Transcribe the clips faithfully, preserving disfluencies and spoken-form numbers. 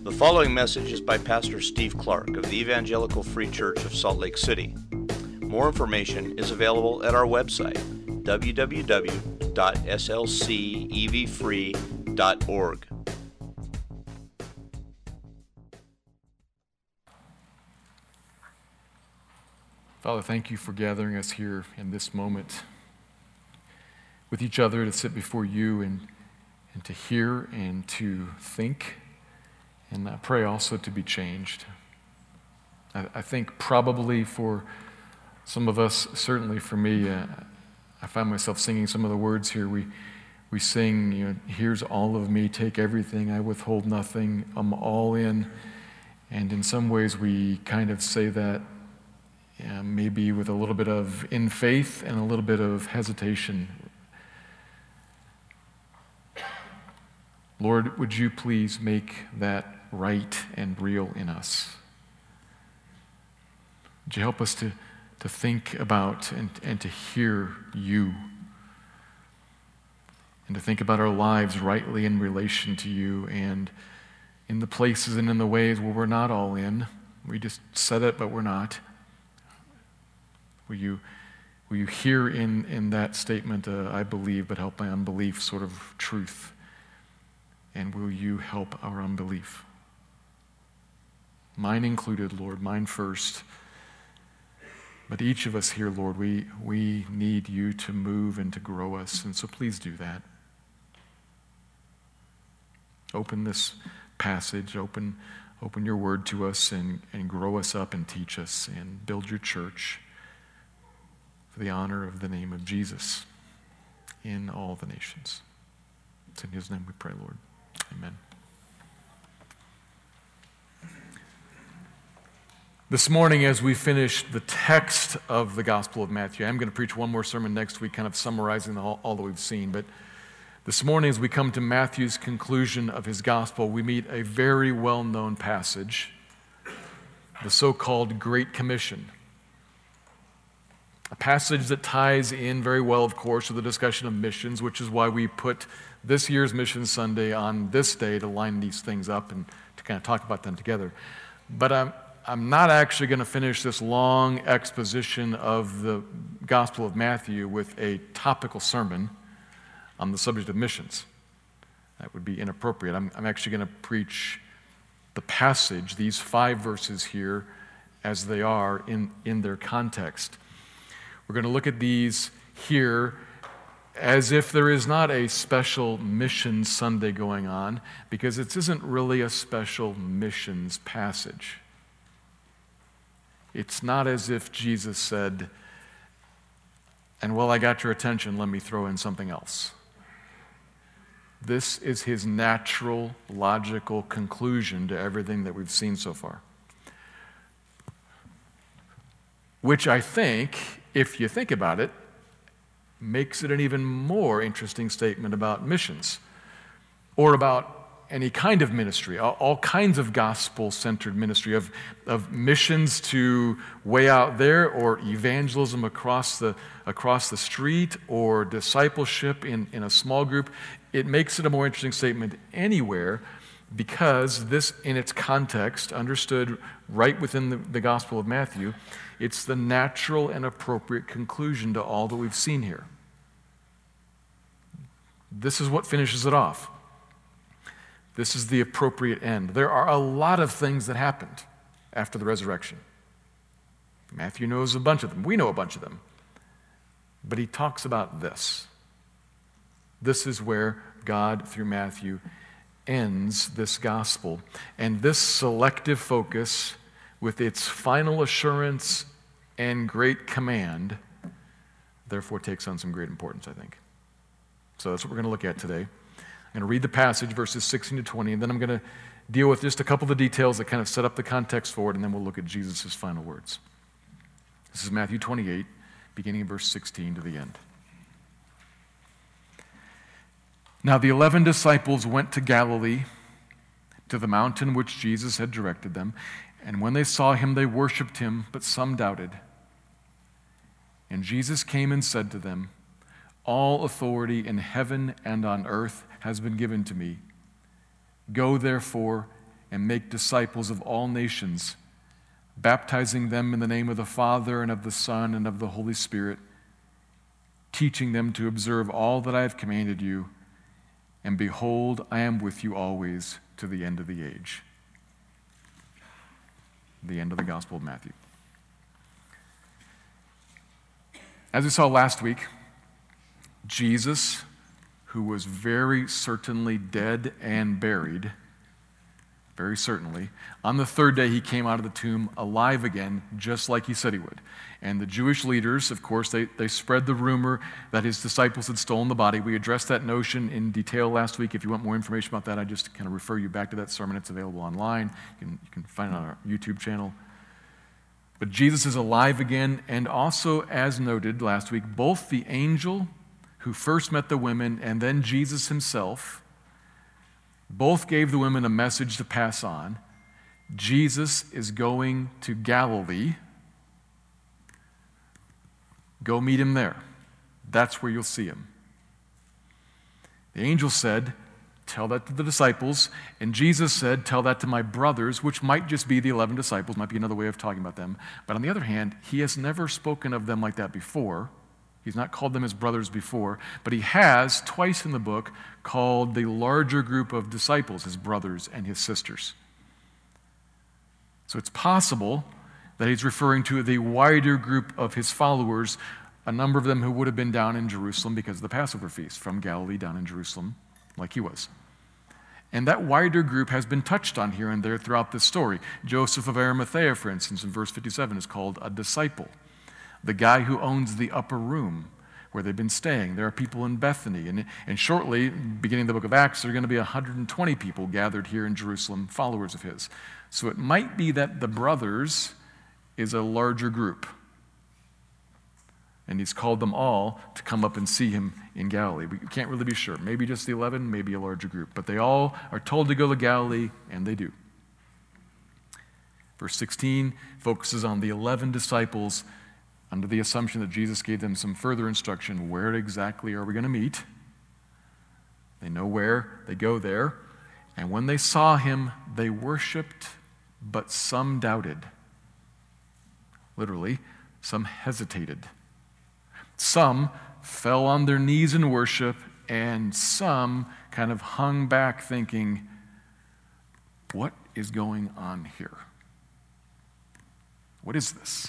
The following message is by Pastor Steve Clark of the Evangelical Free Church of Salt Lake City. More information is available at our website, w w w dot s l c e v free dot org. Father, thank you for gathering us here in this moment with each other to sit before you and, and to hear and to think. And I pray also to be changed. I, I think probably for some of us, certainly for me, uh, I find myself singing some of the words here. We we sing, you know, here's all of me, take everything, I withhold nothing, I'm all in. And in some ways we kind of say that uh, maybe with a little bit of in faith and a little bit of hesitation. Lord, would you please make that right and real in us? Would you help us to, to think about and, and to hear you, and to think about our lives rightly in relation to you, and in the places and in the ways where we're not all in. We just said it, but we're not. Will you, will you hear in, in that statement, uh, I believe, but help my unbelief, sort of truth? And will you help our unbelief? Mine included, Lord, mine first. But each of us here, Lord, we, we need you to move and to grow us, and so please do that. Open this passage, open, open your word to us, and, and grow us up and teach us and build your church for the honor of the name of Jesus in all the nations. It's in his name we pray, Lord. Amen. This morning, as we finish the text of the Gospel of Matthew, I'm going to preach one more sermon next week, kind of summarizing all, all that we've seen. But this morning, as we come to Matthew's conclusion of his Gospel, we meet a very well-known passage, the so-called Great Commission. A passage that ties in very well, of course, with the discussion of missions, which is why we put this year's Mission Sunday on this day to line these things up and to kind of talk about them together. But I'm, I'm not actually going to finish this long exposition of the Gospel of Matthew with a topical sermon on the subject of missions. That would be inappropriate. I'm, I'm actually going to preach the passage, these five verses here, as they are in, in their context. We're going to look at these here as if there is not a special Mission Sunday going on, because it isn't really a special missions passage. It's not as if Jesus said, and well, I got your attention, let me throw in something else. This is his natural, logical conclusion to everything that we've seen so far. Which I think, if you think about it, makes it an even more interesting statement about missions, or about any kind of ministry, all, all kinds of gospel-centered ministry, of, of missions to way out there, or evangelism across the, across the street, or discipleship in, in a small group. It makes it a more interesting statement anywhere, because this, in its context, understood right within the, the Gospel of Matthew, it's the natural and appropriate conclusion to all that we've seen here. This is what finishes it off. This is the appropriate end. There are a lot of things that happened after the resurrection. Matthew knows a bunch of them. We know a bunch of them. But he talks about this. This is where God, through Matthew, ends this gospel. And this selective focus, with its final assurance and great command, therefore takes on some great importance, I think. So that's what we're going to look at today. I'm going to read the passage, verses sixteen to twenty, and then I'm going to deal with just a couple of the details that kind of set up the context for it, and then we'll look at Jesus' final words. This is Matthew twenty-eight, beginning in verse sixteen to the end. Now the eleven disciples went to Galilee, to the mountain which Jesus had directed them, and when they saw him, they worshipped him, but some doubted. And Jesus came and said to them, "All authority in heaven and on earth has been given to me. Go therefore and make disciples of all nations, baptizing them in the name of the Father and of the Son and of the Holy Spirit, teaching them to observe all that I have commanded you. And behold, I am with you always to the end of the age. The end of the Gospel of Matthew. As we saw last week, Jesus, who was very certainly dead and buried, very certainly, on the third day he came out of the tomb alive again, just like he said he would. And the Jewish leaders, of course, they, they spread the rumor that his disciples had stolen the body. We addressed that notion in detail last week. If you want more information about that, I just kind of refer you back to that sermon. It's available online. You can, you can find it on our YouTube channel. But Jesus is alive again, and also, as noted last week, both the angel who first met the women and then Jesus himself both gave the women a message to pass on. Jesus is going to Galilee. Go meet him there. That's where you'll see him. The angel said, tell that to the disciples. And Jesus said, tell that to my brothers, which might just be the eleven disciples, might be another way of talking about them. But on the other hand, he has never spoken of them like that before. He's not called them his brothers before, but he has twice in the book called the larger group of disciples his brothers and his sisters. So it's possible that he's referring to the wider group of his followers, a number of them who would have been down in Jerusalem because of the Passover feast, from Galilee down in Jerusalem, like he was. And that wider group has been touched on here and there throughout this story. Joseph of Arimathea, for instance, in verse fifty-seven, is called a disciple. The guy who owns the upper room where they've been staying. There are people in Bethany. And, and shortly, beginning the book of Acts, there are going to be one hundred twenty people gathered here in Jerusalem, followers of his. So it might be that the brothers is a larger group. And he's called them all to come up and see him in Galilee. We can't really be sure. Maybe just the eleven, maybe a larger group. But they all are told to go to Galilee, and they do. Verse sixteen focuses on the eleven disciples under the assumption that Jesus gave them some further instruction. Where exactly are we going to meet? They know where. They go there. And when they saw him, they worshiped, but some doubted. Literally, some hesitated. Some fell on their knees in worship, and some kind of hung back thinking, what is going on here? What is this?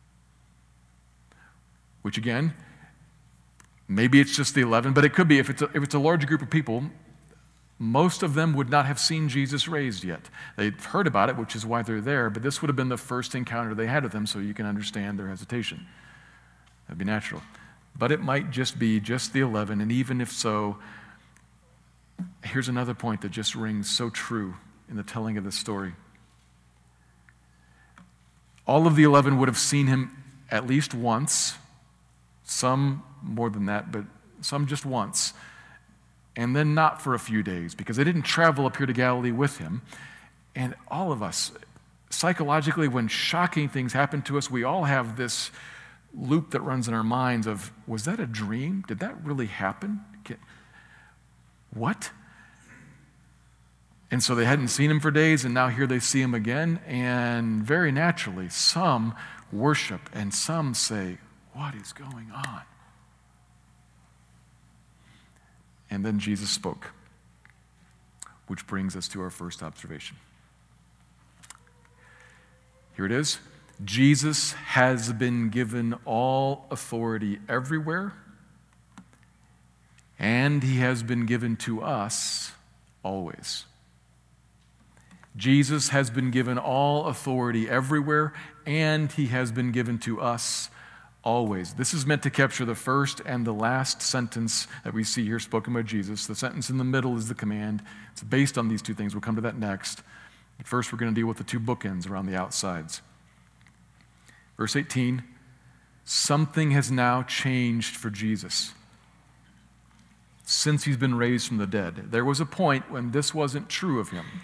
Which again, maybe it's just the eleven, but it could be if it's a, if it's a larger group of people, most of them would not have seen Jesus raised yet. They'd heard about it, which is why they're there, but this would have been the first encounter they had with him, so you can understand their hesitation. That'd be natural. But it might just be just the eleven, and even if so, here's another point that just rings so true in the telling of this story. All of the eleven would have seen him at least once, some more than that, but some just once, and then not for a few days, because they didn't travel up here to Galilee with him. And all of us, psychologically, when shocking things happen to us, we all have this loop that runs in our minds of, was that a dream? Did that really happen? What? And so they hadn't seen him for days, and now here they see him again, and very naturally, some worship, and some say, what is going on? And then Jesus spoke, which brings us to our first observation. Here it is. Jesus has been given all authority everywhere, and he has been given to us always. Jesus has been given all authority everywhere, and he has been given to us always. This is meant to capture the first and the last sentence that we see here spoken by Jesus. The sentence in the middle is the command. It's based on these two things. We'll come to that next. But first, we're going to deal with the two bookends around the outsides. Verse eighteen, something has now changed for Jesus since he's been raised from the dead. There was a point when this wasn't true of him.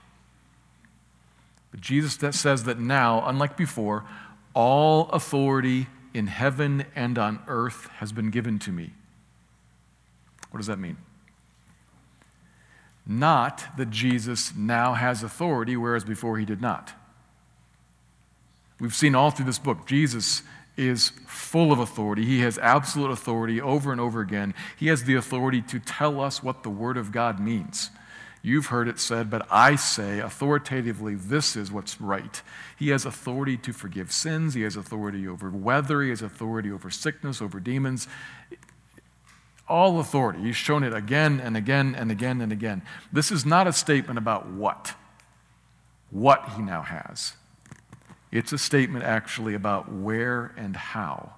But Jesus that says that now, unlike before, all authority in heaven and on earth has been given to me. What does that mean? Not that Jesus now has authority, whereas before he did not. We've seen all through this book, Jesus is full of authority. He has absolute authority over and over again. He has the authority to tell us what the Word of God means. You've heard it said, but I say authoritatively, this is what's right. He has authority to forgive sins. He has authority over weather. He has authority over sickness, over demons. All authority. He's shown it again and again and again and again. This is not a statement about what, what he now has. It's a statement actually about where and how.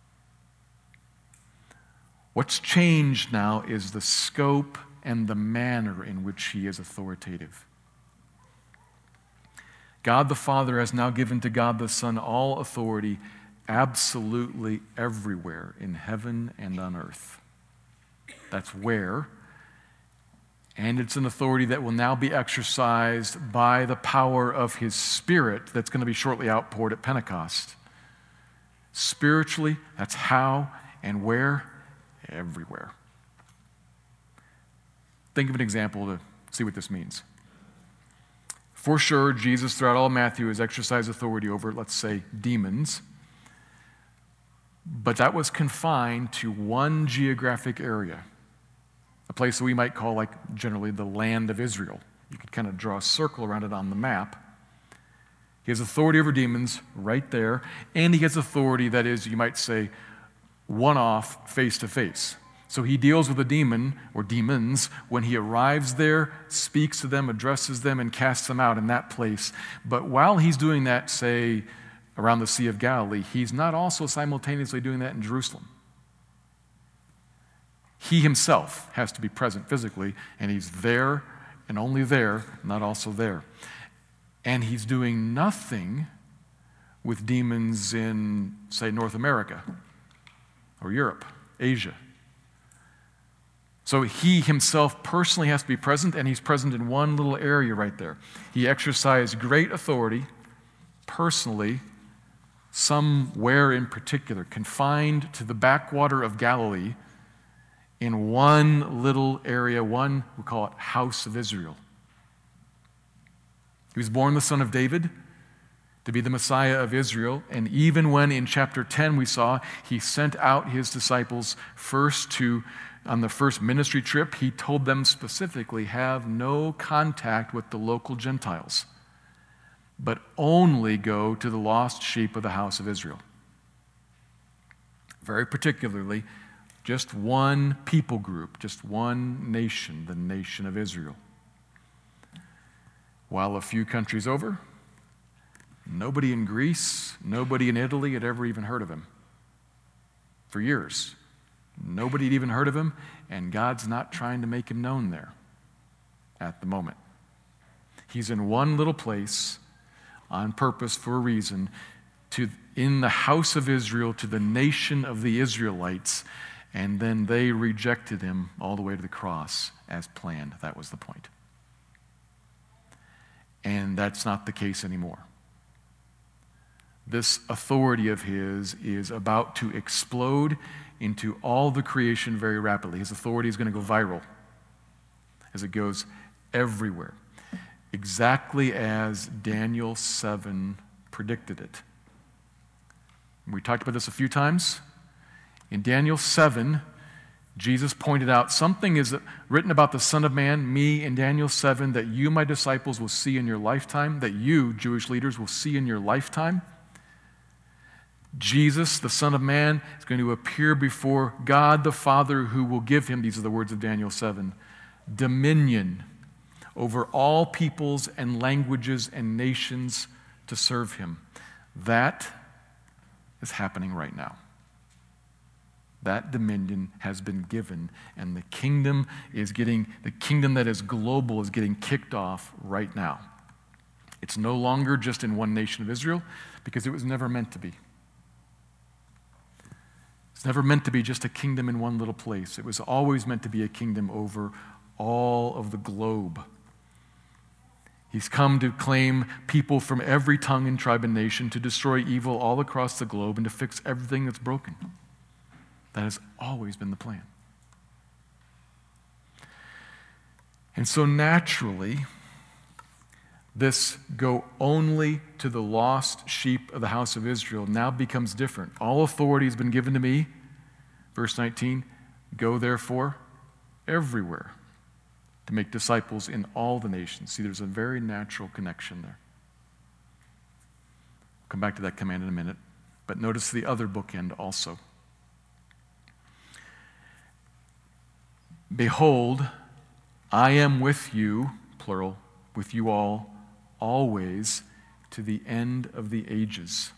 What's changed now is the scope and the manner in which he is authoritative. God the Father has now given to God the Son all authority absolutely everywhere in heaven and on earth. That's where. And it's an authority that will now be exercised by the power of his Spirit that's going to be shortly outpoured at Pentecost. Spiritually, that's how and where? Everywhere. Think of an example to see what this means. For sure, Jesus, throughout all of Matthew, has exercised authority over, let's say, demons. But that was confined to one geographic area, a place that we might call, like, generally the land of Israel. You could kind of draw a circle around it on the map. He has authority over demons right there, and he has authority that is, you might say, one-off, face-to-face. So he deals with a demon or demons when he arrives there, speaks to them, addresses them, and casts them out in that place. But while he's doing that, say, around the Sea of Galilee, he's not also simultaneously doing that in Jerusalem. He himself has to be present physically, and he's there and only there, not also there. And he's doing nothing with demons in, say, North America or Europe, Asia. So he himself personally has to be present, and he's present in one little area right there. He exercised great authority personally, somewhere in particular, confined to the backwater of Galilee, in one little area, one, we call it House of Israel. He was born the son of David to be the Messiah of Israel, and even when in chapter ten we saw he sent out his disciples first to, on the first ministry trip, he told them specifically, have no contact with the local Gentiles, but only go to the lost sheep of the house of Israel. Very particularly, just one people group, just one nation, the nation of Israel. While a few countries over, nobody in Greece, nobody in Italy had ever even heard of him. For years, nobody had even heard of him, and God's not trying to make him known there at the moment. He's in one little place on purpose for a reason, to in the house of Israel, to the nation of the Israelites, and then they rejected him all the way to the cross as planned. That was the point. And that's not the case anymore. This authority of his is about to explode into all the creation very rapidly. His authority is going to go viral as it goes everywhere, exactly as Daniel seven predicted it. We talked about this a few times. In Daniel seven, Jesus pointed out something is written about the Son of Man, me, in Daniel seven, that you, my disciples, will see in your lifetime, that you, Jewish leaders, will see in your lifetime. Jesus, the Son of Man, is going to appear before God the Father, who will give him, these are the words of Daniel seven, dominion over all peoples and languages and nations to serve him. That is happening right now. That dominion has been given, and the kingdom is getting, the kingdom that is global is getting kicked off right now. It's no longer just in one nation of Israel, because it was never meant to be. It's never meant to be just a kingdom in one little place. It was always meant to be a kingdom over all of the globe. He's come to claim people from every tongue and tribe and nation, to destroy evil all across the globe and to fix everything that's broken. That has always been the plan. And so naturally, this go only to the lost sheep of the house of Israel now becomes different. All authority has been given to me. Verse nineteen, go therefore everywhere to make disciples in all the nations. See, there's a very natural connection there. I'll come back to that command in a minute. But notice the other bookend also. Behold, I am with you, plural, with you all, always, to the end of the ages.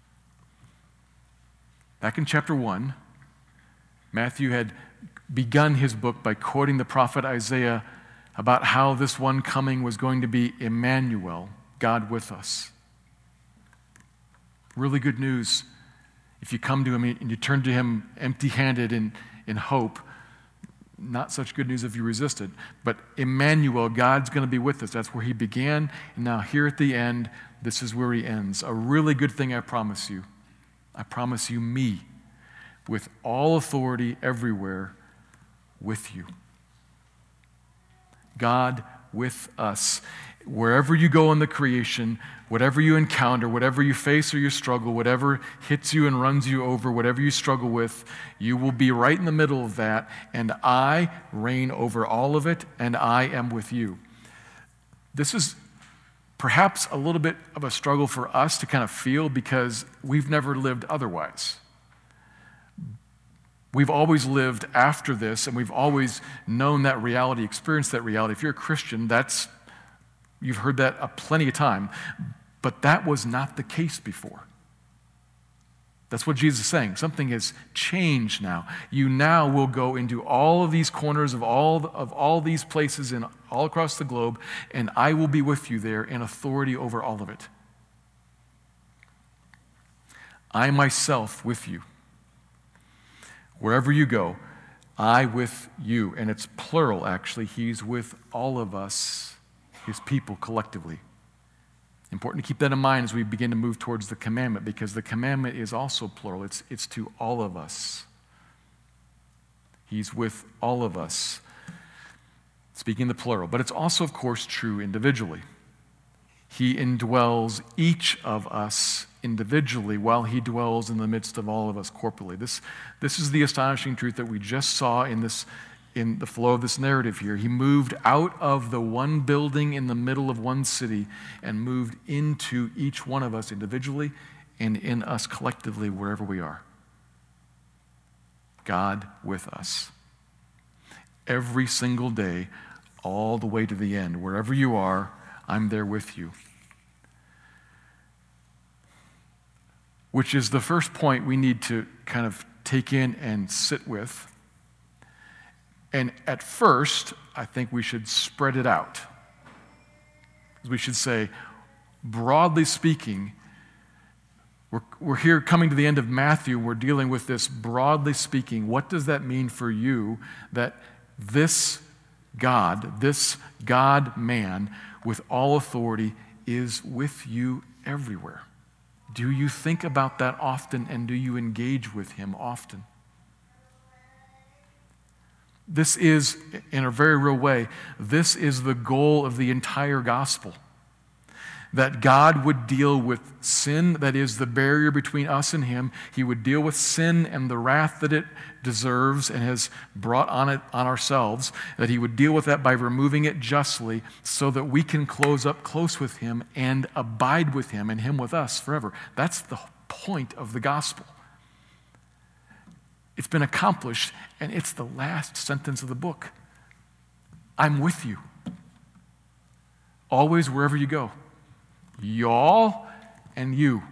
Back in chapter one, Matthew had begun his book by quoting the prophet Isaiah about how this one coming was going to be Emmanuel, God with us. Really good news. If you come to him and you turn to him empty-handed in, in hope, not such good news if you resist it. But Emmanuel, God's going to be with us. That's where he began. And now here at the end, this is where he ends. A really good thing, I promise you. I promise you me, with all authority everywhere, with you. God with us. Wherever you go in the creation, whatever you encounter, whatever you face or you struggle, whatever hits you and runs you over, whatever you struggle with, you will be right in the middle of that, and I reign over all of it, and I am with you. This is perhaps a little bit of a struggle for us to kind of feel because we've never lived otherwise. We've always lived after this, and we've always known that reality, experienced that reality. If you're a Christian, that's you've heard that a plenty of time, but that was not the case before. That's what Jesus is saying. Something has changed now. You now will go into all of these corners of all of all these places in all across the globe, and I will be with you there in authority over all of it. I myself with you. Wherever you go, I with you. And it's plural, actually. He's with all of us, his people collectively. Important to keep that in mind as we begin to move towards the commandment, because the commandment is also plural. It's, it's to all of us. He's with all of us, speaking the plural. But it's also, of course, true individually. He indwells each of us individually while he dwells in the midst of all of us corporately. This, this is the astonishing truth that we just saw in this in the flow of this narrative here. He moved out of the one building in the middle of one city and moved into each one of us individually and in us collectively wherever we are. God with us. Every single day, all the way to the end. Wherever you are, I'm there with you. Which is the first point we need to kind of take in and sit with. And at first, I think we should spread it out. We should say, broadly speaking, we're, we're here coming to the end of Matthew, we're dealing with this broadly speaking. What does that mean for you that this God, this God-man with all authority is with you everywhere? Do you think about that often, and do you engage with him often? This is, in a very real way, this is the goal of the entire gospel. That God would deal with sin, that is the barrier between us and him. He would deal with sin and the wrath that it deserves and has brought on it on ourselves. That he would deal with that by removing it justly so that we can close up close with him and abide with him and him with us forever. That's the point of the gospel. It's been accomplished, and it's the last sentence of the book. I'm with you. Always, wherever you go. Y'all and you.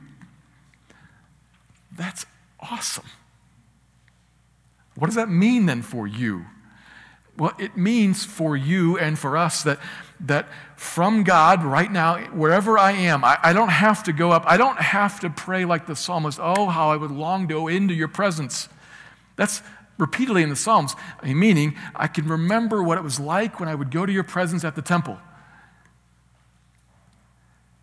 That's awesome. What does that mean then for you? Well, it means for you and for us that, that from God right now, wherever I am, I, I don't have to go up. I don't have to pray like the psalmist, oh, how I would long to go into your presence. That's repeatedly in the Psalms, meaning I can remember what it was like when I would go to your presence at the temple.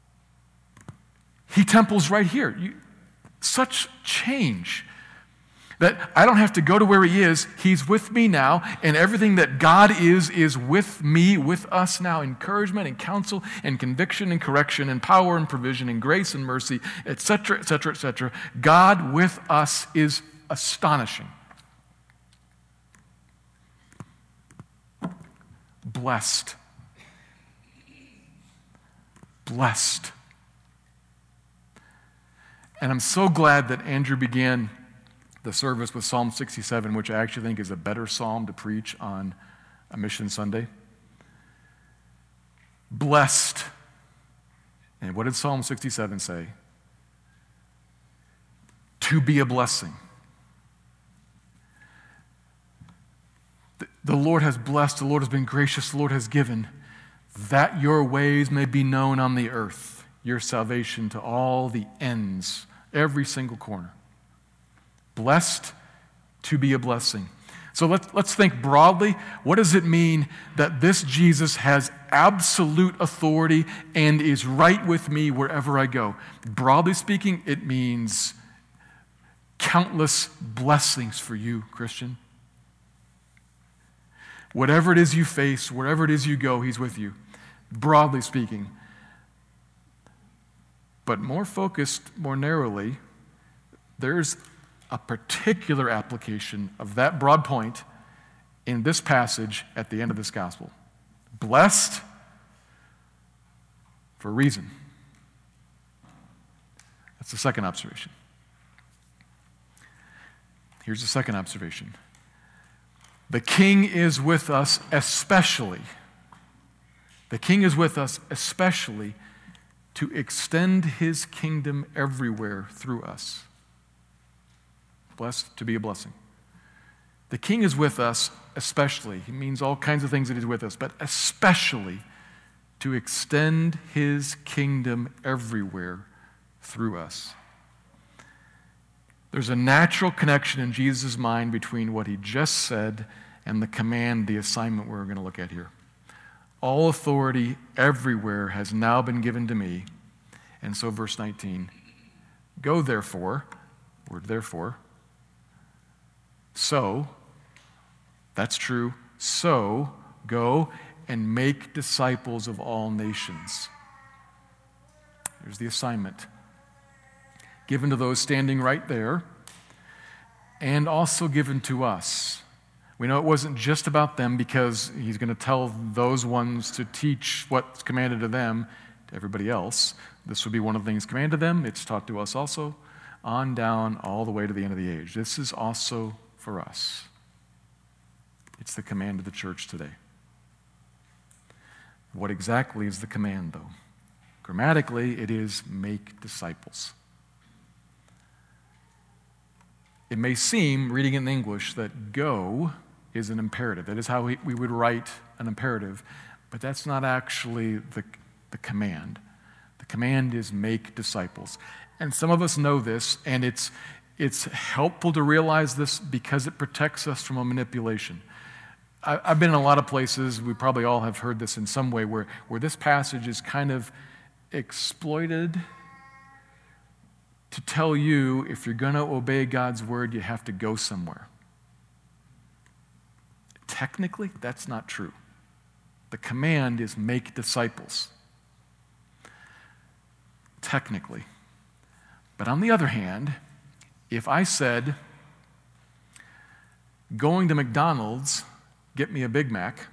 He temples right here. You, such change. That I don't have to go to where he is. He's with me now, and everything that God is, is with me, with us now. Encouragement and counsel and conviction and correction and power and provision and grace and mercy, et cetera, et cetera, et cetera. God with us is astonishing. Blessed. Blessed. And I'm so glad that Andrew began the service with Psalm sixty-seven, which I actually think is a better psalm to preach on a Mission Sunday. Blessed. And what did Psalm sixty-seven say? To be a blessing. The Lord has blessed, the Lord has been gracious, the Lord has given, that your ways may be known on the earth, your salvation to all the ends, every single corner. Blessed to be a blessing. So let's, let's think broadly. What does it mean that this Jesus has absolute authority and is right with me wherever I go? Broadly speaking, it means countless blessings for you, Christian. Whatever it is you face, wherever it is you go, he's with you, broadly speaking. But more focused, more narrowly, there's a particular application of that broad point in this passage at the end of this gospel. Blessed for a reason. That's the second observation. Here's the second observation. The King is with us especially. The King is with us especially to extend his kingdom everywhere through us. Blessed to be a blessing. The King is with us especially. He means all kinds of things that he's with us, but especially to extend his kingdom everywhere through us. There's a natural connection in Jesus' mind between what he just said and the command, the assignment we're going to look at here. All authority everywhere has now been given to me. And so verse nineteen, go therefore, word therefore, so, that's true, so go and make disciples of all nations. Here's the assignment given to those standing right there, and also given to us. We know it wasn't just about them because he's going to tell those ones to teach what's commanded to them to everybody else. This would be one of the things commanded to them. It's taught to us also, on down all the way to the end of the age. This is also for us. It's the command of the church today. What exactly is the command, though? Grammatically, it is make disciples. It may seem, reading in English, that go is an imperative. That is how we, we would write an imperative, but that's not actually the, the command. The command is make disciples. And some of us know this, and it's, it's helpful to realize this because it protects us from a manipulation. I, I've been in a lot of places, we probably all have heard this in some way, where, where this passage is kind of exploited to tell you if you're going to obey God's word, you have to go somewhere. Technically, that's not true. The command is make disciples. Technically. But on the other hand, if I said, going to McDonald's, get me a Big Mac,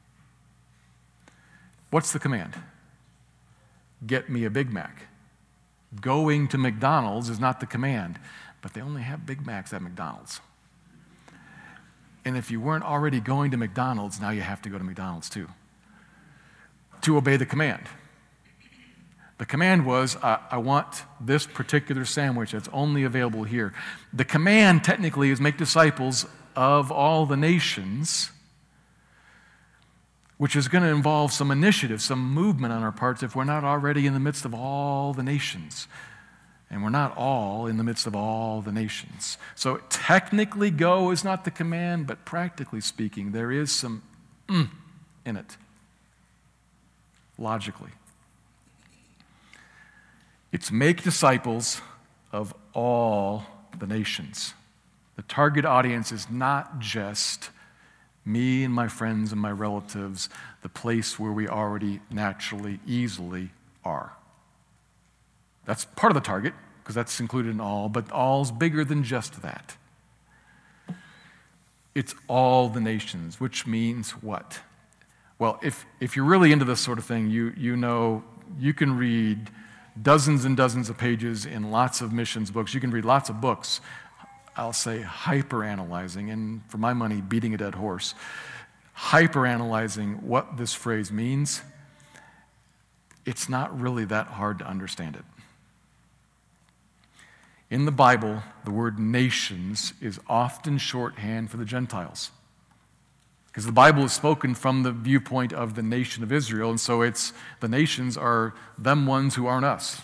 what's the command? Get me a Big Mac. Going to McDonald's is not the command, but they only have Big Macs at McDonald's. And if you weren't already going to McDonald's, now you have to go to McDonald's too, to obey the command. The command was, uh, I want this particular sandwich that's only available here. The command technically is make disciples of all the nations, which is going to involve some initiative, some movement on our parts if we're not already in the midst of all the nations. And we're not all in the midst of all the nations. So technically go is not the command, but practically speaking, there is some mm in it, logically. It's make disciples of all the nations. The target audience is not just me and my friends and my relatives, the place where we already naturally, easily are. That's part of the target, because that's included in all, but all's bigger than just that. It's all the nations, which means what? Well, if, if you're really into this sort of thing, you, you know you can read dozens and dozens of pages in lots of missions books. You can read lots of books, I'll say hyper-analyzing, and for my money, beating a dead horse, hyper-analyzing what this phrase means. It's not really that hard to understand it. In the Bible, the word nations is often shorthand for the Gentiles, because the Bible is spoken from the viewpoint of the nation of Israel, and so it's the nations are them ones who aren't us.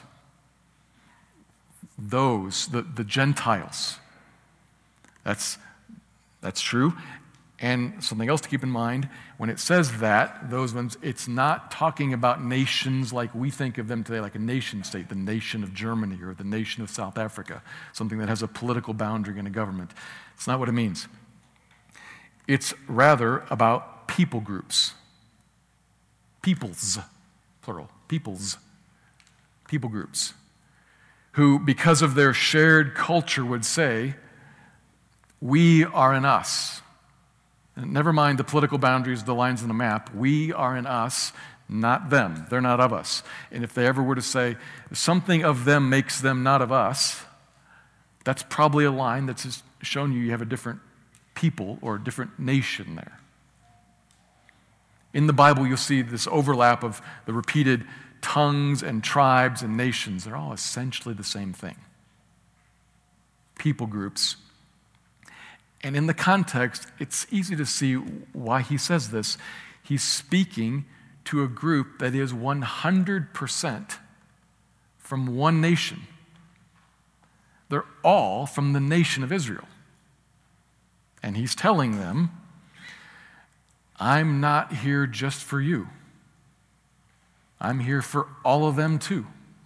Those, the, the Gentiles. That's, that's true. And something else to keep in mind, when it says that, those ones, it's not talking about nations like we think of them today, like a nation state, the nation of Germany or the nation of South Africa, something that has a political boundary and a government. It's not what it means. It's rather about people groups. Peoples, plural, peoples, people groups, who, because of their shared culture, would say, we are in us. And never mind the political boundaries, the lines on the map. We are in us, not them. They're not of us. And if they ever were to say, something of them makes them not of us, that's probably a line that's just showing you you have a different people or a different nation there. In the Bible, you'll see this overlap of the repeated tongues and tribes and nations. They're all essentially the same thing. People groups. And in the context, it's easy to see why he says this. He's speaking to a group that is one hundred percent from one nation. They're all from the nation of Israel. And he's telling them, I'm not here just for you. I'm here for all of them too.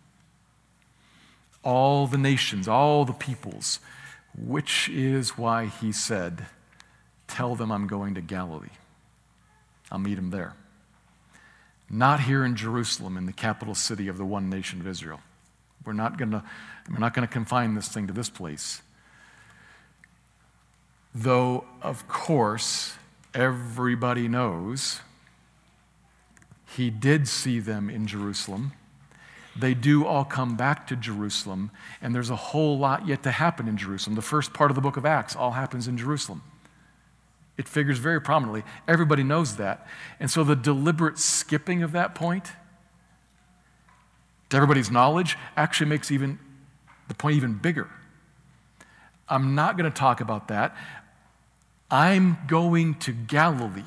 All the nations, all the peoples. Which is why he said, tell them I'm going to Galilee. I'll meet him there. Not here in Jerusalem, in the capital city of the one nation of Israel. We're not going to, we're not going to confine this thing to this place. Though, of course, everybody knows he did see them in Jerusalem. They do all come back to Jerusalem, and there's a whole lot yet to happen in Jerusalem. The first part of the book of Acts all happens in Jerusalem. It figures very prominently. Everybody knows that. And so the deliberate skipping of that point, to everybody's knowledge, actually makes even the point even bigger. I'm not going to talk about that. I'm going to Galilee.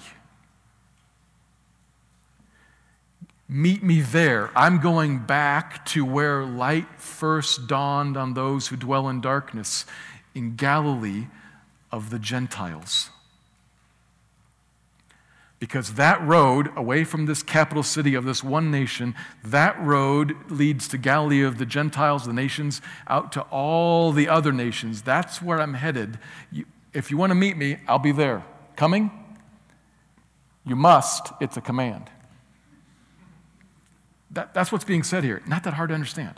Meet me there. I'm going back to where light first dawned on those who dwell in darkness, in Galilee of the Gentiles. Because that road, away from this capital city of this one nation, that road leads to Galilee of the Gentiles, the nations, out to all the other nations. That's where I'm headed. You, if you want to meet me, I'll be there. Coming? You must. It's a command. That, that's what's being said here. Not that hard to understand.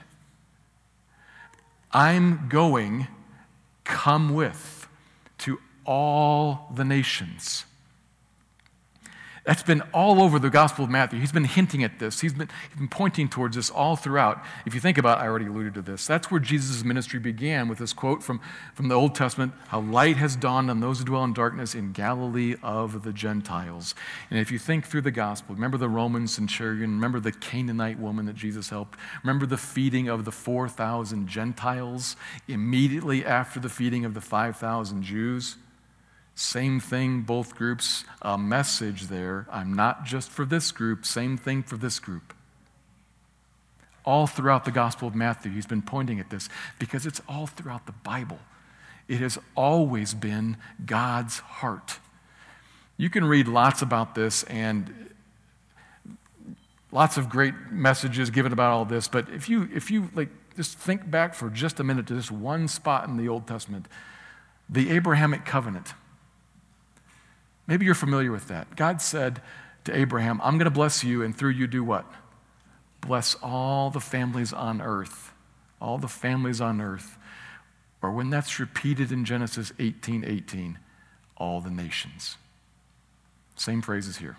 I'm going, come with, to all the nations. That's been all over the Gospel of Matthew. He's been hinting at this. He's been, he's been pointing towards this all throughout. If you think about it, I already alluded to this. That's where Jesus' ministry began, with this quote from, from the Old Testament, how light has dawned on those who dwell in darkness in Galilee of the Gentiles. And if you think through the Gospel, remember the Roman centurion, remember the Canaanite woman that Jesus helped, remember the feeding of the four thousand Gentiles immediately after the feeding of the five thousand Jews. Same thing, both groups, a message there. I'm not just for this group, same thing for this group. All throughout the Gospel of Matthew, he's been pointing at this because it's all throughout the Bible. It has always been God's heart. You can read lots about this and lots of great messages given about all this, but if you if you like just think back for just a minute to this one spot in the Old Testament, The Abrahamic covenant. Maybe you're familiar with that. God said to Abraham, I'm going to bless you, and through you do what? Bless all the families on earth. All the families on earth. Or when that's repeated in Genesis eighteen eighteen, all the nations. Same phrases here.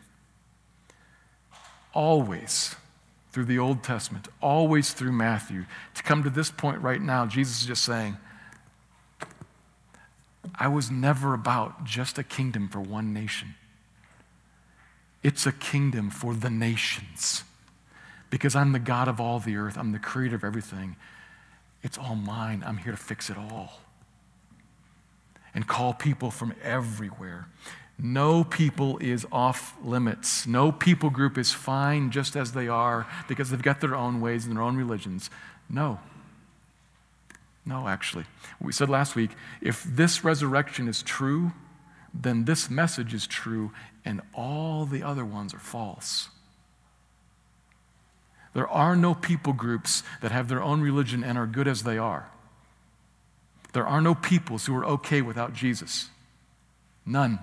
Always through the Old Testament, always through Matthew, to come to this point right now, Jesus is just saying, I was never about just a kingdom for one nation. It's a kingdom for the nations. Because I'm the God of all the earth. I'm the creator of everything. It's all mine. I'm here to fix it all. And call people from everywhere. No people is off limits. No people group is fine just as they are because they've got their own ways and their own religions. No. No, actually. We said last week, if this resurrection is true, then this message is true and all the other ones are false. There are no people groups that have their own religion and are good as they are. There are no peoples who are okay without Jesus. None.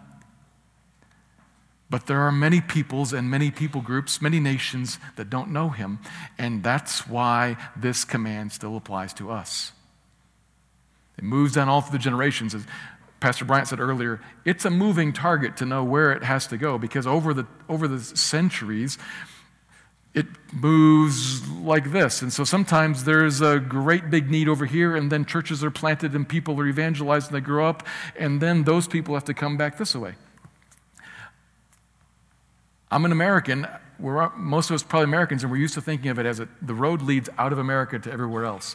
But there are many peoples and many people groups, many nations that don't know him, and that's why this command still applies to us. It moves down all through the generations. As Pastor Bryant said earlier, it's a moving target to know where it has to go because over the over the centuries, it moves like this. And so sometimes there's a great big need over here, and then churches are planted and people are evangelized and they grow up, and then those people have to come back this way. I'm an American. We're, most of us probably Americans, and we're used to thinking of it as a, the road leads out of America to everywhere else.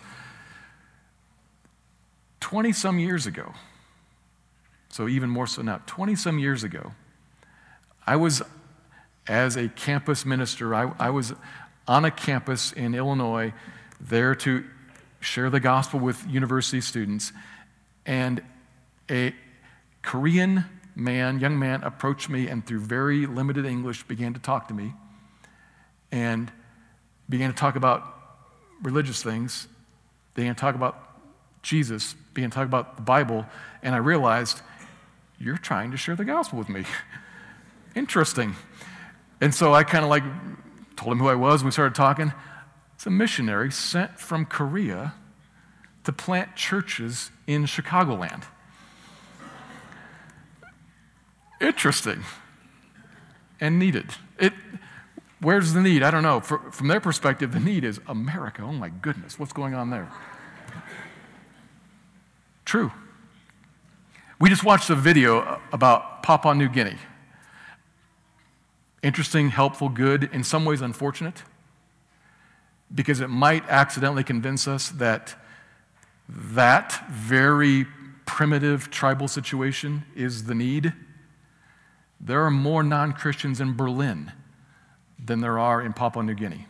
twenty-some years ago, so even more so now, twenty-some years ago, I was, as a campus minister, I, I was on a campus in Illinois there to share the gospel with university students, and a Korean man, young man, approached me and through very limited English began to talk to me and began to talk about religious things. They began to talk about Jesus, began to talk about the Bible, and I realized, you're trying to share the gospel with me. Interesting. And so I kind of like told him who I was, and we started talking. It's a missionary sent from Korea to plant churches in Chicagoland. Interesting and needed. It, where's the need? I don't know. For, from their perspective, the need is America. Oh my goodness, what's going on there? True. We just watched a video about Papua New Guinea. Interesting, helpful, good, in some ways unfortunate, because it might accidentally convince us that that very primitive tribal situation is the need. There are more non-Christians in Berlin than there are in Papua New Guinea.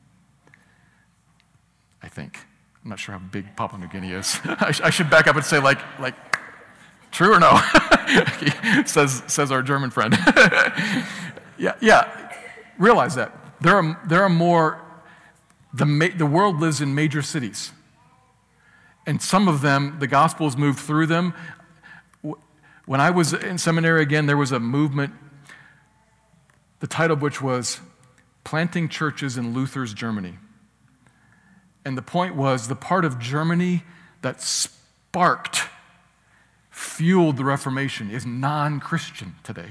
I think. I'm not sure how big Papua New Guinea is. I, sh- I should back up and say, like, like, true or no? says says our German friend. yeah, yeah. Realize that there are there are more. The ma- the world lives in major cities, and some of them, the gospel has moved through them. When I was in seminary again, there was a movement, the title of which was Planting Churches in Luther's Germany. And the point was the part of Germany that sparked, fueled the Reformation is non-Christian today.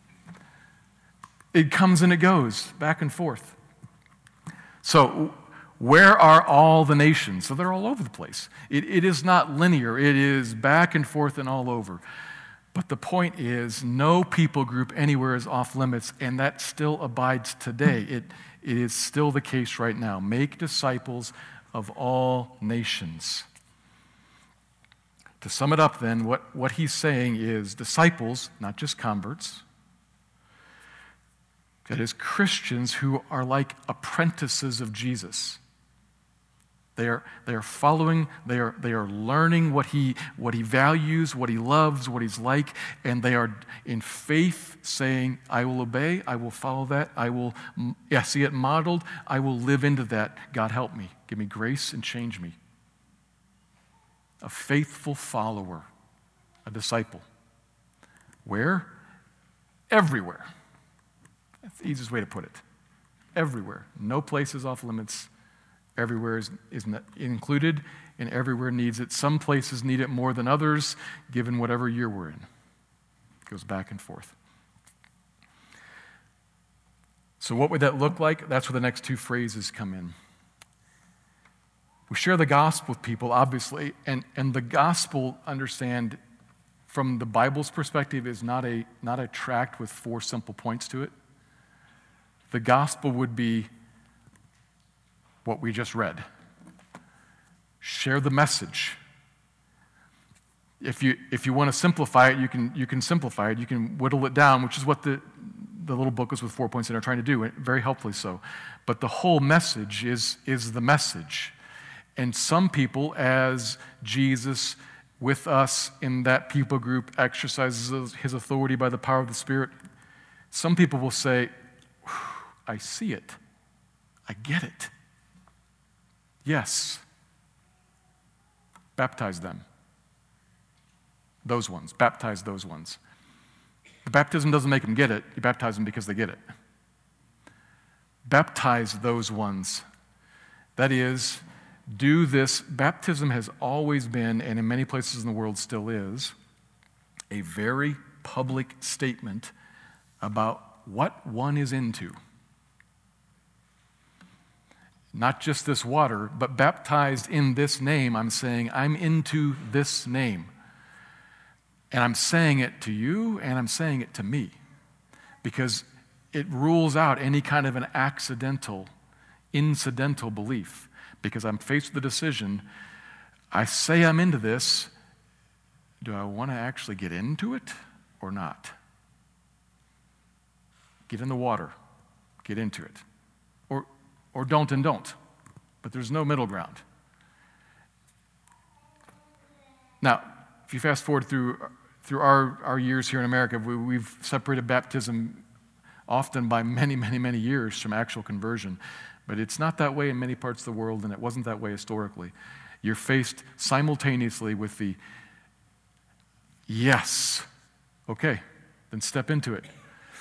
It comes and it goes, back and forth. So where are all the nations? So they're all over the place. It, it is not linear. It is back and forth and all over. But the point is, no people group anywhere is off limits, and that still abides today. It, it is still the case right now. Make disciples of all nations. To sum it up then, what, what he's saying is disciples, not just converts. That is Christians who are like apprentices of Jesus. They are, they are following, they are, they are learning what he, what he values, what he loves, what he's like, and they are in faith saying, I will obey, I will follow that, I will yeah, see it modeled, I will live into that. God help me, give me grace and change me. A faithful follower a disciple. Where? Everywhere. That's the easiest way to put it. Everywhere. No place is off limits. Everywhere is, is included, and everywhere needs it. Some places need it more than others, given whatever year we're in. It goes back and forth. So what would that look like? That's where the next two phrases come in. We share the gospel with people, obviously, and, and the gospel, understand, from the Bible's perspective, is not a, not a tract with four simple points to it. The gospel would be what we just read. Share the message. If you, if you want to simplify it, you can, you can simplify it. You can whittle it down, which is what the, the little booklets with four points that are trying to do, very helpfully so. But the whole message is, is the message. And some people, as Jesus with us in that people group exercises his authority by the power of the Spirit, some people will say, I see it. I get it. Yes. Baptize them. Those ones. Baptize those ones. The baptism doesn't make them get it. You baptize them because they get it. Baptize those ones. That is, do this. Baptism has always been, and in many places in the world still is, a very public statement about what one is into. Not just this water, but baptized in this name, I'm saying, I'm into this name. And I'm saying it to you, and I'm saying it to me. Because it rules out any kind of an accidental, incidental belief. Because I'm faced with the decision, I say I'm into this, do I want to actually get into it or not? Get in the water, get into it. Or, or don't and don't. But there's no middle ground. Now, if you fast forward through, through our, our years here in America, we, we've separated baptism often by many, many, many years from actual conversion. But it's not that way in many parts of the world, and it wasn't that way historically. You're faced simultaneously with the yes. Okay, then step into it.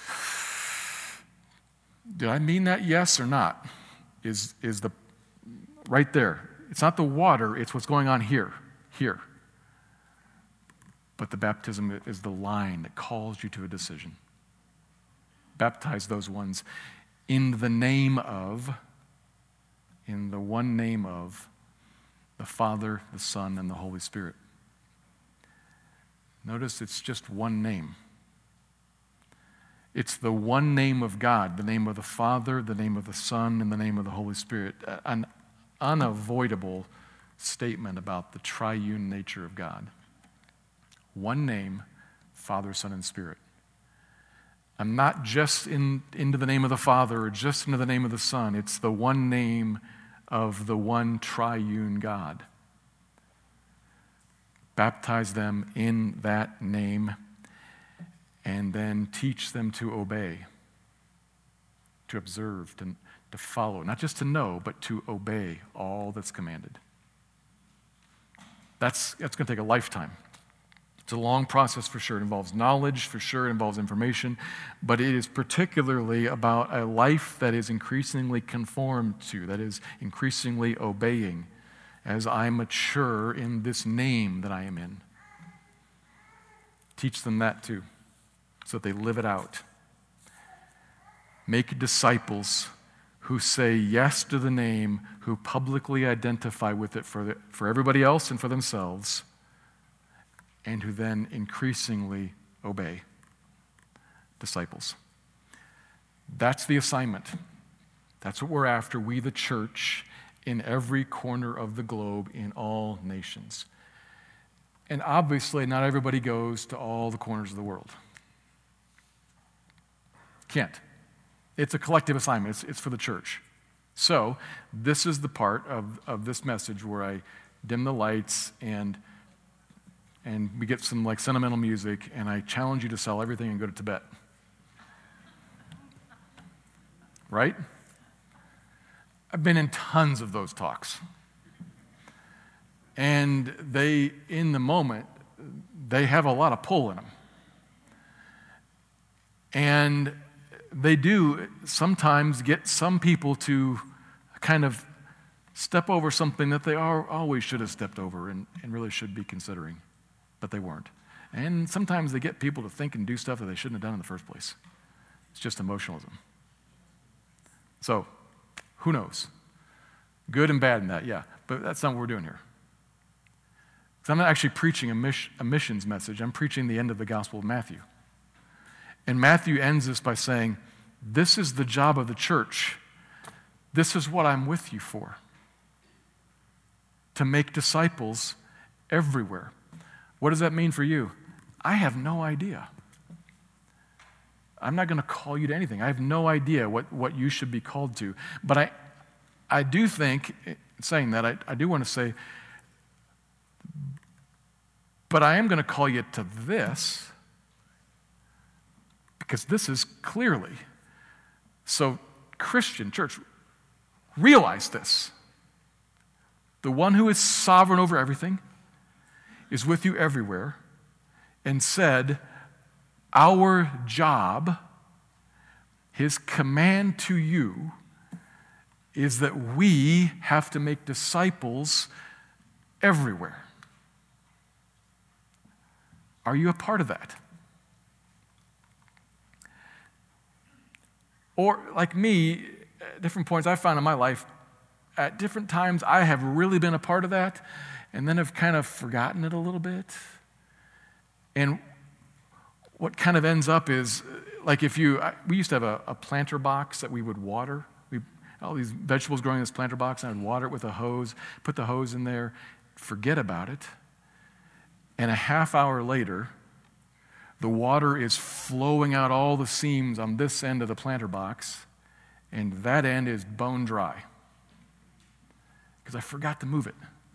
Did I mean that yes or not? Is, is the right there. It's not the water, it's what's going on here, here. But the baptism is the line that calls you to a decision. Baptize those ones in the name of, in the one name of the Father, the Son, and the Holy Spirit. Notice it's just one name. It's the one name of God, the name of the Father, the name of the Son, and the name of the Holy Spirit. An unavoidable statement about the triune nature of God. One name, Father, Son, and Spirit. I'm not just in, into the name of the Father or just into the name of the Son. It's the one name of the one triune God. Baptize them in that name and then teach them to obey, to observe, to, to follow. Not just to know, but to obey all that's commanded. That's, that's going to take a lifetime. It's a long process for sure. It involves knowledge, for sure. It involves information. But it is particularly about a life that is increasingly conformed to, that is increasingly obeying as I mature in this name that I am in. Teach them that too, so that they live it out. Make disciples who say yes to the name, who publicly identify with it for, the, for everybody else and for themselves, and who then increasingly obey. Disciples. That's the assignment. That's what we're after, we the church, in every corner of the globe, in all nations. And obviously, not everybody goes to all the corners of the world. Can't. It's a collective assignment. It's, it's for the church. So, this is the part of, of this message where I dim the lights and and we get some like sentimental music, and I challenge you to sell everything and go to Tibet. Right? I've been in tons of those talks. And they, in the moment, they have a lot of pull in them. And they do sometimes get some people to kind of step over something that they are, always should have stepped over and, and really should be considering, but they weren't. And sometimes they get people to think and do stuff that they shouldn't have done in the first place. It's just emotionalism. So, who knows? Good and bad in that, yeah. But that's not what we're doing here. Because I'm not actually preaching a, miss, a missions message. I'm preaching the end of the Gospel of Matthew. And Matthew ends this by saying, this is the job of the church. This is what I'm with you for. To make disciples everywhere. What does that mean for you? I have no idea. I'm not going to call you to anything. I have no idea what, what you should be called to. But I I do think, saying that, I, I do want to say, but I am going to call you to this, because this is clearly. So, Christian church, realize this. The one who is sovereign over everything is with you everywhere, and said, our job, his command to you, is that we have to make disciples everywhere. Are you a part of that? Or, like me, at different points I found in my life, at different times I have really been a part of that, and then have kind of forgotten it a little bit. And what kind of ends up is, like if you, we used to have a, a planter box that we would water. We, all these vegetables growing in this planter box, and I'd water it with a hose, put the hose in there, forget about it. And a half hour later, the water is flowing out all the seams on this end of the planter box, and that end is bone dry. Because I forgot to move it.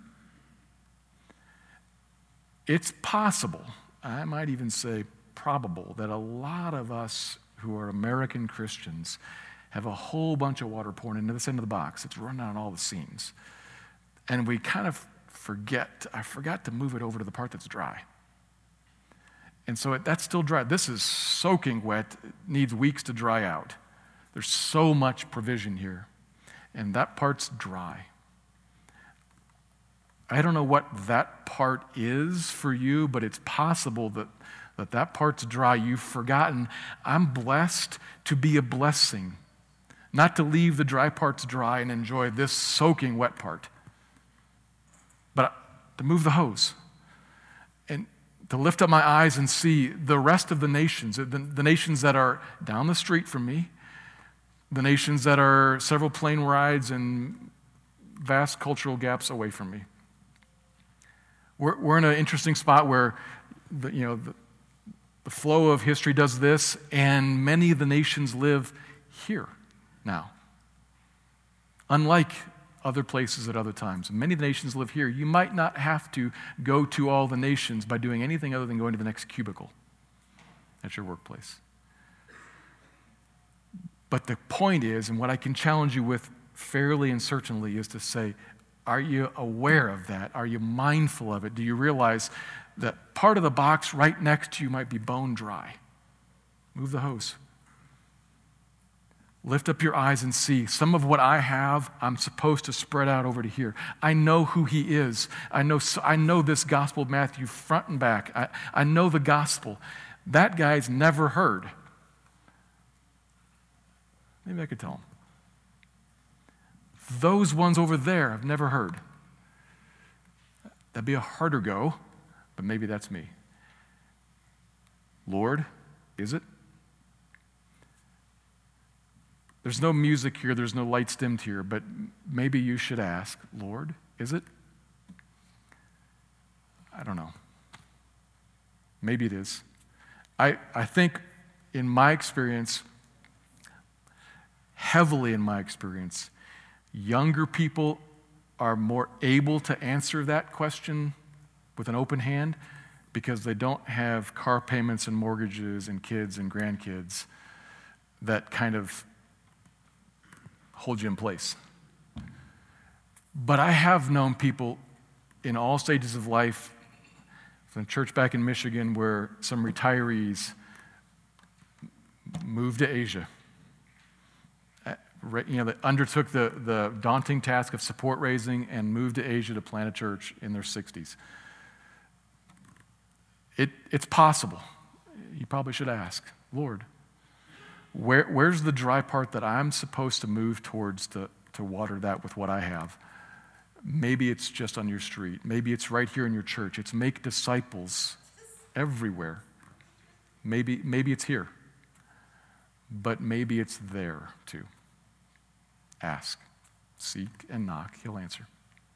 It's possible, I might even say probable, that a lot of us who are American Christians have a whole bunch of water pouring into this end of the box. It's running on all the seams. And we kind of forget, I forgot to move it over to the part that's dry. And so it, that's still dry. This is soaking wet. It needs weeks to dry out. There's so much provision here. And that part's dry. I don't know what that part is for you, but it's possible that that, that part's dry. You've forgotten, I'm blessed to be a blessing. Not to leave the dry parts dry and enjoy this soaking wet part, but to move the hose and to lift up my eyes and see the rest of the nations, the, the nations that are down the street from me, the nations that are several plane rides and vast cultural gaps away from me. We're, we're in an interesting spot where the, you know, the, the flow of history does this, and many of the nations live here now. Unlike other places at other times. Many of the nations live here. You might not have to go to all the nations by doing anything other than going to the next cubicle at your workplace. But the point is, and what I can challenge you with fairly and certainly, is to say, are you aware of that? Are you mindful of it? Do you realize that part of the box right next to you might be bone dry? Move the hose. Lift up your eyes and see. Some of what I have, I'm supposed to spread out over to here. I know who he is. I know, I know this Gospel of Matthew front and back. I, I know the gospel. That guy's never heard. Maybe I could tell him. Those ones over there I've never heard. That'd be a harder go, but maybe that's me. Lord, is it? There's no music here, there's no lights dimmed here, but maybe you should ask, Lord, is it? I don't know. Maybe it is. I, I think in my experience, heavily in my experience, younger people are more able to answer that question with an open hand because they don't have car payments and mortgages and kids and grandkids that kind of hold you in place. But I have known people in all stages of life, It's a church back in Michigan where some retirees moved to Asia. You know, they undertook the, the daunting task of support raising and moved to Asia to plant a church in their sixties. It, it's possible. You probably should ask, Lord, where, where's the dry part that I'm supposed to move towards to, to water that with what I have? Maybe it's just on your street. Maybe it's right here in your church. It's make disciples everywhere. Maybe, maybe it's here. But maybe it's there too. Ask, seek, and knock. He'll answer.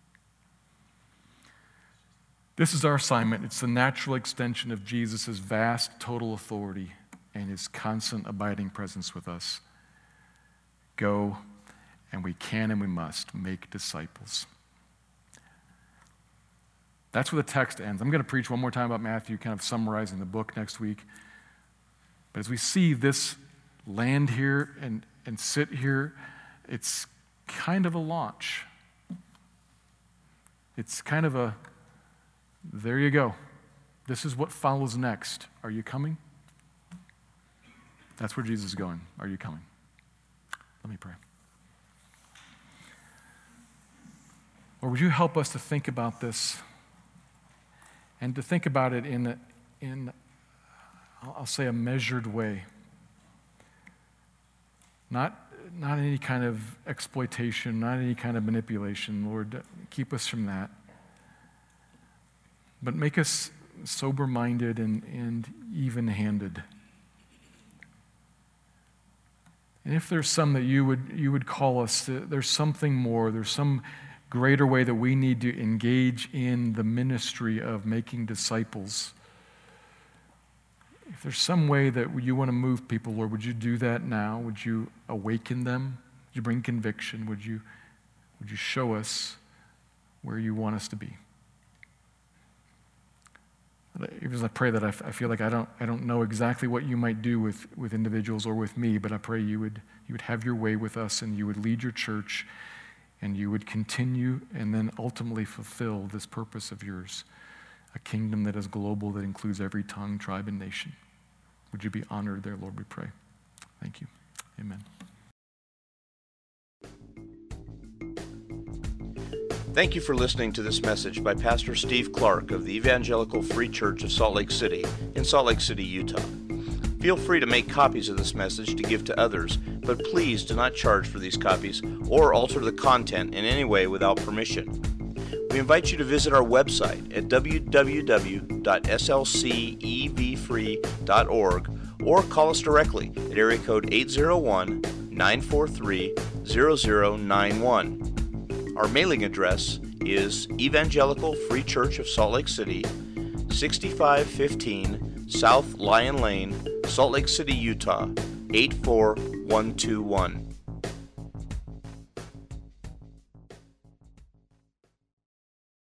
This is our assignment. It's the natural extension of Jesus' vast total authority and his constant abiding presence with us. Go, and we can and we must make disciples. That's where the text ends. I'm going to preach one more time about Matthew, kind of summarizing the book next week. But as we see this land here and, and sit here, it's kind of a launch. It's kind of a, there you go. This is what follows next. Are you coming? That's where Jesus is going. Are you coming? Let me pray. Or would you help us to think about this and to think about it in, a, in I'll say, a measured way. Not, not any kind of exploitation, not any kind of manipulation. Lord, keep us from that. But make us sober-minded and, and even-handed. And if there's some that you would you would call us, there's something more, there's some greater way that we need to engage in the ministry of making disciples. If there's some way that you want to move people, Lord, would you do that now? Would you awaken them? Would you bring conviction? Would you, would you show us where you want us to be? Even as I pray that, I feel like I don't, I don't know exactly what you might do with, with individuals or with me, but I pray you would, you would have your way with us and you would lead your church and you would continue and then ultimately fulfill this purpose of yours, a kingdom that is global, that includes every tongue, tribe, and nation. Would you be honored there, Lord, we pray. Thank you. Amen. Thank you for listening to this message by Pastor Steve Clark of the Evangelical Free Church of Salt Lake City in Salt Lake City, Utah. Feel free to make copies of this message to give to others, but please do not charge for these copies or alter the content in any way without permission. We invite you to visit our website at w w w dot s l c e v free dot org or call us directly at area code eight zero one, nine four three, zero zero nine one. Our mailing address is Evangelical Free Church of Salt Lake City, sixty-five fifteen South Lion Lane, Salt Lake City, Utah, eight four one two one.